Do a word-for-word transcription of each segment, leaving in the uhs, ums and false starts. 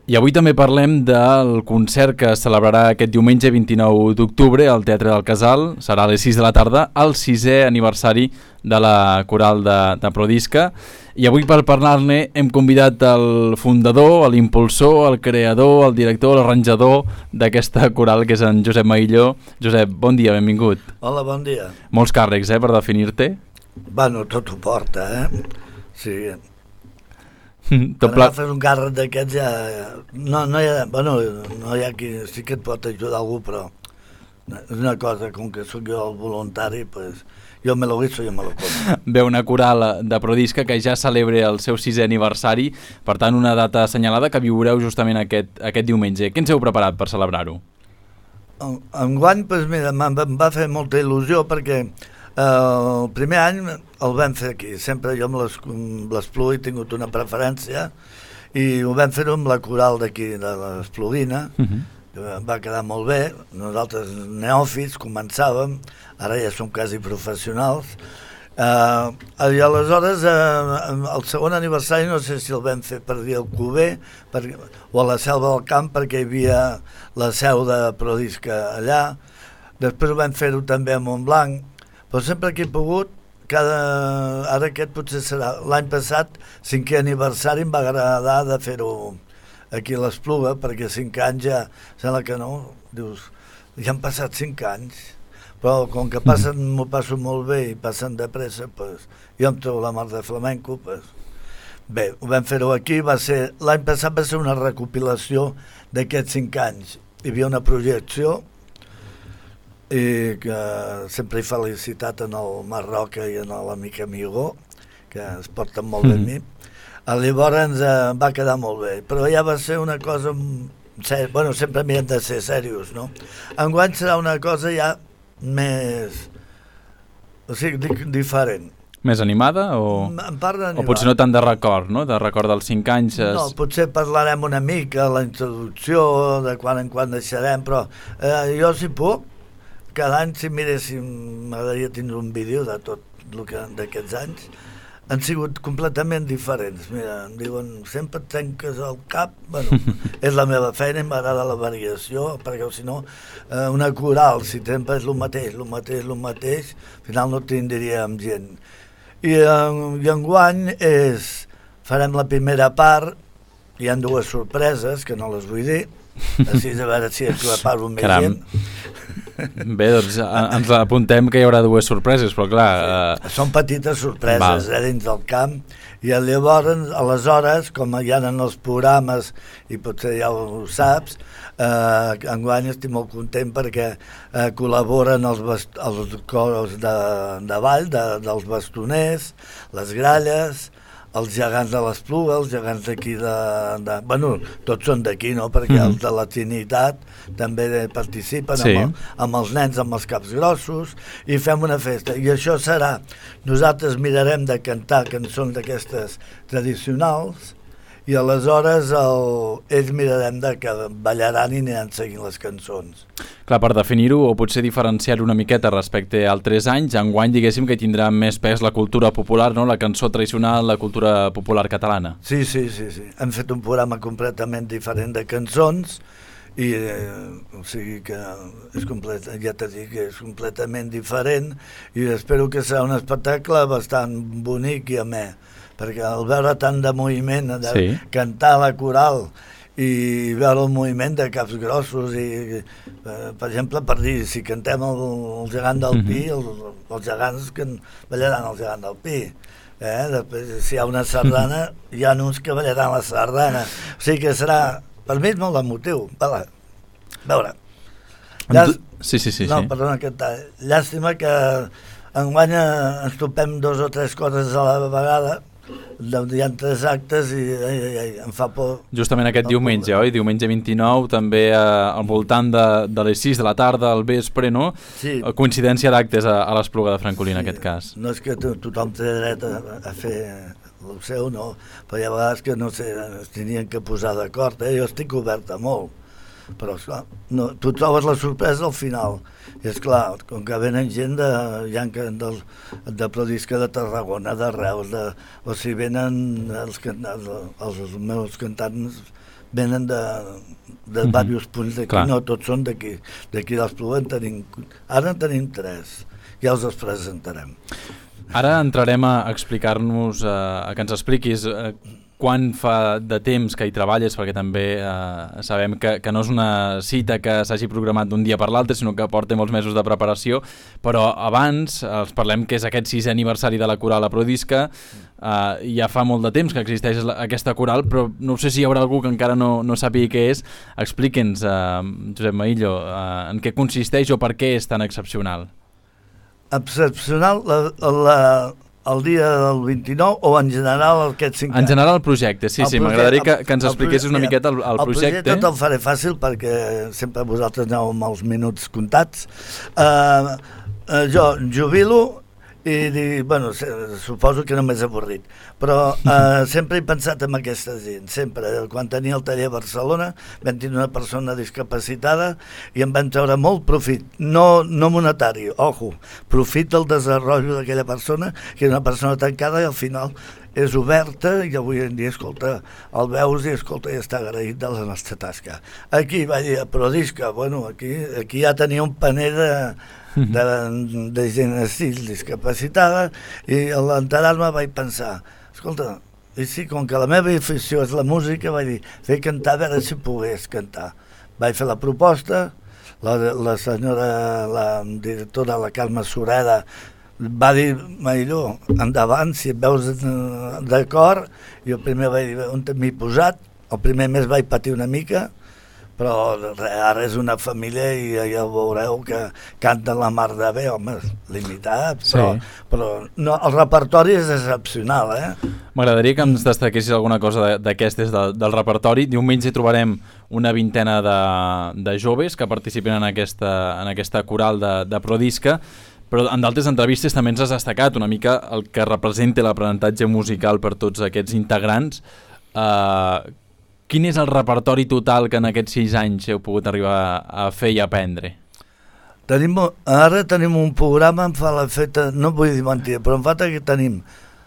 I avui també parlem del concert que es celebrarà aquest diumenge vint-i-nou d'octubre al Teatre del Casal. Serà a les sis de la tarda, el sisè aniversari de la coral de, de Prodisca. I avui per parlar-ne hem convidat el fundador, l'impulsor, el creador, el director, l'arranjador d'aquesta coral, que és en Josep Mailló. Josep, bon dia, benvingut. Hola, bon dia. Molts càrrecs, eh, per definir-te. Bueno, tot ho porta, eh? Sí. Tot Quan pla... agafes un càrrec d'aquests ja... No, no, hi ha, bueno, no hi ha qui... Sí que et pot ajudar algú, però és una cosa, com que sóc jo el voluntari, pues, jo me lo guiso, jo me lo como. Ve una coral de Prodisca que ja celebra el seu sisè aniversari, per tant una data assenyalada que viureu justament aquest, aquest diumenge. Què ens heu preparat per celebrar-ho? Enguany, pues, mira, em va fer molta il·lusió perquè eh, el primer any el vam fer aquí. Sempre jo amb l'Espluga he tingut una preferència i ho vam fer amb la coral d'aquí, de l'Espluguina, uh-huh. que va quedar molt bé. Nosaltres, neòfits, començàvem, ara ja som quasi professionals. Uh, I aleshores uh, el segon aniversari no sé si el vam fer per dir el Cuber per, o a la Selva del Camp, perquè hi havia la seu de Prodisca allà. Després vam fer-ho també a Montblanc, però sempre que he pogut, cada... ara aquest potser serà l'any passat, cinquè aniversari, em va agradar de fer-ho aquí a l'Espluga, perquè cinc anys ja sembla que no, dius, ja han passat cinc anys. Però com que passen, m'ho passo molt bé i passen de pressa, pues, jo em trobo la mar de flamenco. Pues. Bé, ho vam fer-ho aquí, va ser, l'any passat va ser una recopilació d'aquests cinc anys. Hi havia una projecció i que sempre he felicitat en el Marroca i en l'amic Amigó, que es porten molt bé amb mi. Llavors ens eh, va quedar molt bé, però ja va ser una cosa, bueno, sempre m'hi hem de ser serios, no? Enguany serà una cosa ja més, o sigui, diferent. Més animada o, o potser no tant de record, no? De record dels cinc anys? Es... No, potser parlarem una mica, la introducció, de quan en quan deixarem, però eh, jo si puc, cada any si miréssim, m'agradaria tindre un vídeo de tot el que d'aquests anys, han sigut completament diferents. Mira, em diuen, sempre et trenques el cap, bueno, és la meva feina, m'agrada la variació, perquè si no, eh, una coral, si sempre és el mateix, el mateix, el mateix, al final no tindríem gent. I, eh, i enguany és, farem la primera part, hi ha dues sorpreses, que no les vull dir, així a veure si aclapar-ho més Caram. gent. Bé, doncs ens apuntem que hi haurà dues sorpreses, però clar... Sí. Eh... Són petites sorpreses, eh, dins del camp, i llavors, aleshores, com hi ha en els programes, i potser ja ho saps, eh, enguany estic molt content perquè eh, col·laboren els, bast els cors de, de ball, de, dels bastoners, les gralles, els gegants de l'Espluga, els gegants d'aquí de, de... Bueno, tots són d'aquí, no? Perquè mm. els de la Trinitat també participen sí. amb, el, amb els nens, amb els caps grossos, i fem una festa. I això serà... Nosaltres mirarem de cantar cançons d'aquestes tradicionals i aleshores el, ells mirarem de que ballaran i aniran seguint les cançons. Clar, per definir-ho o potser diferenciar-ho una miqueta respecte a altres anys, enguany diguéssim que tindrà més pes la cultura popular, no? La cançó tradicional, la cultura popular catalana. Sí, sí, sí, sí. Hem fet un programa completament diferent de cançons i eh, o sigui que és complet, ja t'he dit que és completament diferent i espero que serà un espectacle bastant bonic i amè, perquè al veure tant de moviment, de sí. cantar la coral i veure el moviment de caps grossos i, eh, per exemple, per dir, si cantem el, el gegant del Pi, els, els gegants que ballaran el gegant del Pi. Eh? Després, si hi ha una sardana, hi ha uns que ballaran la sardana. O sigui que serà, per mi és molt emotiu. Vale. A veure. Llàst... Sí, sí, sí. No, sí. perdona, que llàstima que enguany ens topem dos o tres coses a la vegada. Hi ha tres actes i, i, i em fa por. Justament aquest no, diumenge, oi? Diumenge vint-i-nou, també eh, al voltant de, de les sis de la tarda, al vespre, no? Sí. Coincidència d'actes a, a l'Espluga de Francolí, sí. en aquest cas. No és que to tothom té dret a, a fer el seu, no? Però hi ha vegades que, no sé, es tenien que posar d'acord, eh? Jo estic obert a molt. Però, esclar, no, tu trobes la sorpresa al final. I, esclar, com que venen gent de, ja, de, de Prodisca de Tarragona, de Reus, de, o si venen els, els, els meus cantants venen de, de Mhm. diversos punts d'aquí, Clar. no tots són d'aquí, d'aquí d'Espluga en tenim, ara en tenim tres, ja els els presentarem. Ara entrarem a explicar-nos, eh, a que ens expliquis eh, quan fa de temps que hi treballes, perquè també eh, sabem que, que no és una cita que s'hagi programat d'un dia per l'altre, sinó que porta molts mesos de preparació, però abans els parlem que és aquest sisè aniversari de la coral a Prodisca, eh, ja fa molt de temps que existeix la, aquesta coral, però no sé si hi haurà algú que encara no, no sàpiga què és. Expliqui'ns, eh, Josep Maillo, eh, en què consisteix o per què és tan excepcional. Excepcional la, la, el dia del vint-i-nou o en general aquests cinc anys? En general el projecte, sí, el sí, projecte, m'agradaria que, que ens el expliquessis una miqueta el, el projecte. El projecte te'l faré fàcil perquè sempre vosaltres aneu amb els minuts comptats. Uh, uh, jo jubilo i dic, bueno, suposo que no m'és avorrit, però uh, sempre he pensat en aquesta gent, sempre. Quan tenia el taller a Barcelona vam tenir una persona discapacitada i em van treure molt profit, no, no monetari, ojo, profit del desenvolupament d'aquella persona, que era una persona tancada i al final és oberta i avui en dia, escolta, el veus i escolta, i està agraït de la nostra tasca. Aquí va dir, a Prodisca, bueno, aquí, aquí ja tenia un paner de, de, de gent així discapacitada i a l'enterar-me vaig pensar, escolta, i sí, com que la meva afició és la música, vaig dir, fer cantar, a veure si pogués cantar. Vaig fer la proposta, la, la senyora, la directora, la Carme Sureda, va dir, Mailló, endavant, si et veus d'acord. Jo primer vaig dir, on m'he posat? El primer mes vaig patir una mica, però ara és una família i ja veureu que canten la mar de bé, home, limitat, però, sí. però no, el repertori és excepcional, eh? M'agradaria que ens destaquessis alguna cosa d'aquestes de, del repertori. Diumenge trobarem una vintena de, de joves que participen en aquesta, en aquesta coral de, de Prodisca, però en d'altres entrevistes també ens has destacat una mica el que representa l'aprenentatge musical per tots aquests integrants. Uh, quin és el repertori total que en aquests sis anys heu pogut arribar a fer i aprendre? Tenim, ara tenim un programa, em fa l'efecte, no vull dir mentida, però em fa que tenim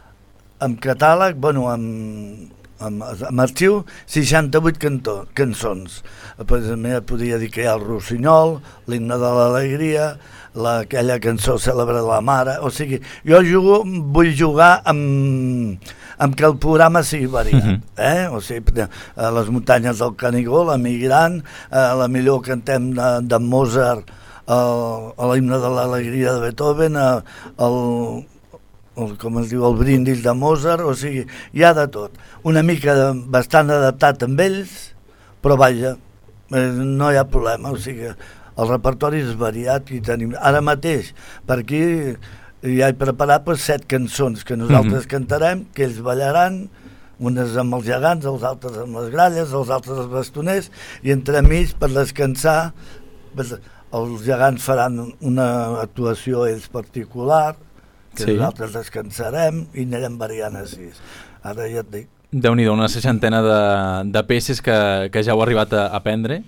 amb catàleg, bueno, amb, amb, amb arxiu, seixanta-vuit cantó, cançons. Pues, a mi podria dir que hi ha el Rossinyol, l'Himne de l'Alegria, la, aquella cançó cèlebre de la mare, o sigui, jo jugo, vull jugar amb, amb que el programa sigui variat, uh-huh. eh? O sigui, a les muntanyes del Canigó, la Migrant, a la millor cantem de, de Mozart, a, a l'Himne de l'Alegria de Beethoven, a, el, el, com es diu, el Brindis de Mozart, o sigui, hi ha de tot. Una mica de, bastant adaptat amb ells, però vaja, no hi ha problema, o sigui, el repertori és variat i tenim, ara mateix, per aquí ja he preparat pues, set cançons que nosaltres mm-hmm. cantarem, que ells ballaran, unes amb els gegants, els altres amb les gralles, els altres els bastoners, i entremig, per descansar, els gegants faran una actuació ells particular, que sí. Nosaltres descansarem i anirem variant així. Ara ja et dic. Déu-n'hi-do, una seixantena de, de peces que, que ja heu arribat a aprendre.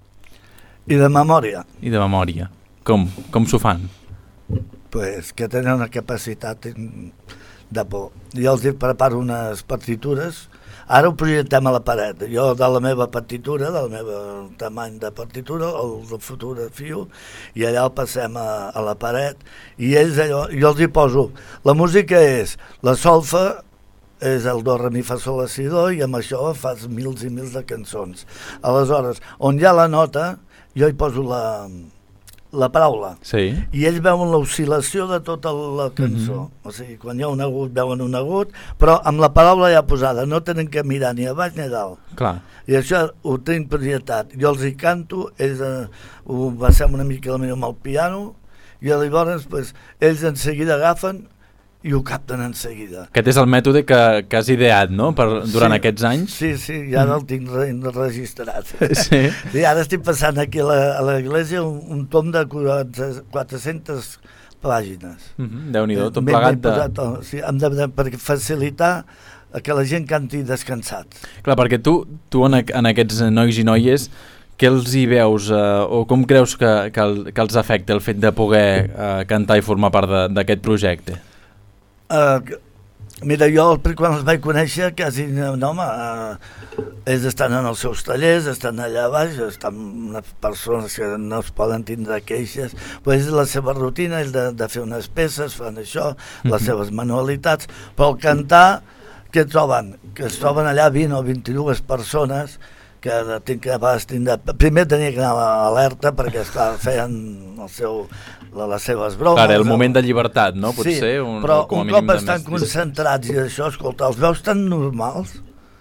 I de memòria. I de memòria. Com? Com s'ho fan? Pues que tenen una capacitat de por. Jo els preparo unes partitures, ara ho projectem a la paret. Jo de la meva partitura, del meu tamany de partitura, el de fotografio, i allà el passem a, a la paret, i ells allò, jo els hi poso, la música és la solfa, és el do, re, mi, fa, sol, la, si, do, i amb això fas mils i mils de cançons. Aleshores, on hi ha la nota, jo hi poso la, la paraula, sí. I ells veuen l'oscil·lació de tota la cançó. Mm-hmm. O sigui, quan hi ha un agut, veuen un agut, però amb la paraula ja posada, no tenen que mirar ni a baix ni a dalt. Clar. I això ho tinc projectat. Jo els hi canto, ells eh, ho passem una mica amb el piano, i llavors pues, ells en seguida agafen i ho capten en seguida. Aquest és el mètode que, que has ideat, no?, per, durant sí, aquests anys? Sí, sí, i ara mm. el tinc re, registrat. Sí. I ara estic passant aquí a l'església un, un tom de quatre-centes pàgines. Mm-hmm. Déu-n'hi-do, tot plegat de... Posat, oh, sí, hem de, de, per facilitar que la gent canti descansats. Clar, perquè tu, tu en, en aquests nois i noies, què els hi veus, eh, o com creus que, que, el, que els afecta el fet de poder eh, cantar i formar part d'aquest projecte? Uh, Mira, jo quan els vaig conèixer quasi, no, home, eh, ells estan en els seus tallers, estan allà baix, estan unes persones que no es poden tindre queixes, però és la seva rutina, és de, de fer unes peces, fan això, les mm-hmm. seves manualitats, però al cantar, què troben? Que es troben allà vint o vint-i-dues persones que tinc que tindre... Primer tenia que anar alerta perquè esclar, feien el seu, les seves bromes. Clar, el moment de llibertat, no? Potser, sí, un, però com a un mínim cop de estan més... concentrats i això, escolta, els veus tan normals?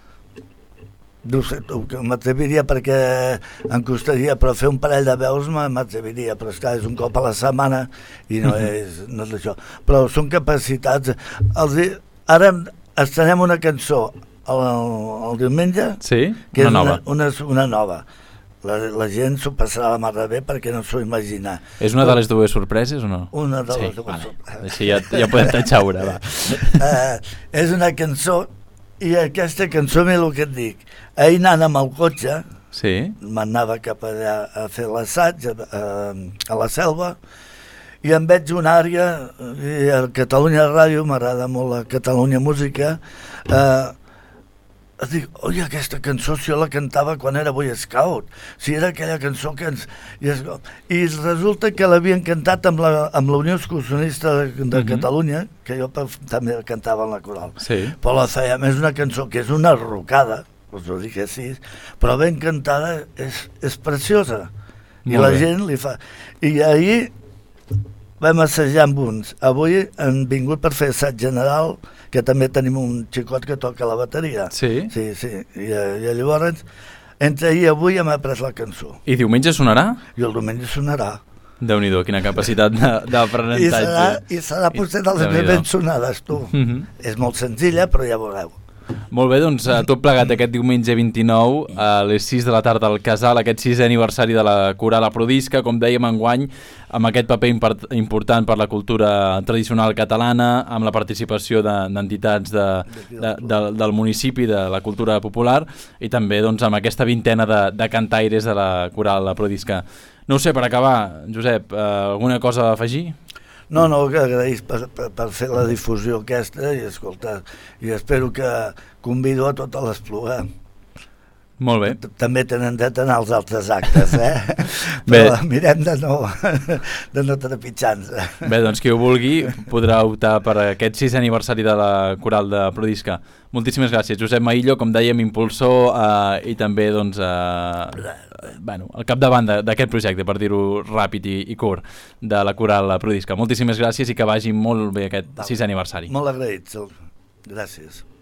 No sé, m'atreviria perquè em costaria, però fer un parell de veus m'atreviria, però esclar, és un cop a la setmana i no és, no és això. Però són capacitats... Els, ara estrenem una cançó el, el diumenge, sí? que una és nova. Una, una, una nova. La, la gent s'ho passarà la mar de bé perquè no s'ho imagina. És una de les dues sorpreses o no? Una de sí, les dues vale. sorpreses. Així ja, ja podem t'enxaure, va. Uh, és una cançó, i aquesta cançó, mira el que et dic, ahir anant amb el cotxe, sí? m'anava cap allà a fer l'assaig a, a, a la Selva, i em veig una àrea, i a Catalunya Ràdio, m'agrada molt la Catalunya Música, eh, dic, oi, aquesta cançó si jo la cantava quan era Boy Scout, si era aquella cançó que ens... I, es, i resulta que l'havien cantat amb la, amb la Unió Excursionista de, de uh-huh. Catalunya, que jo també cantava en la coral, sí. però la fèiem, és una cançó que és una rocada, us ho dic així, però ben cantada és, és preciosa, i molt la bé. gent li fa... I ahir vam assajar amb uns, avui han vingut per fer assaig general, que també tenim un xicot que toca la bateria. Sí? Sí, sí, i, i llavors, entre ahir i avui hem après la cançó. I diumenge sonarà? I el diumenge sonarà. Déu-n'hi-do, quina capacitat d'aprenentatge. I serà, i serà potser de les més ben sonades, tu. Mm-hmm. És molt senzilla, però ja veureu. Molt bé, doncs tot plegat aquest diumenge vint-i-nou a les sis de la tarda al Casal, aquest sisè aniversari de la Coral Aprodisca, com dèiem enguany, amb aquest paper important per la cultura tradicional catalana, amb la participació d'entitats de, de, de, del municipi, de la cultura popular, i també doncs, amb aquesta vintena de, de cantaires de la Coral Aprodisca. No ho sé, per acabar, Josep, eh, alguna cosa a afegir? No, no, que agraïs per, per, per fer la difusió aquesta i escolta, i espero que convido a totes les plugues. Molt bé. També tenen dret a anar als altres actes, eh? Però mirem de no, de no trepitjar-nos. Bé, doncs qui ho vulgui podrà optar per aquest sisè aniversari de la Coral de Prodisca. Moltíssimes gràcies, Josep Maillo, com dèiem, impulsor eh, i també doncs, eh, bueno, al capdavant d'aquest projecte, per dir-ho ràpid i, i curt, de la Coral Prodisca. Moltíssimes gràcies i que vagi molt bé aquest sisè aniversari. Molt agraïts, gràcies.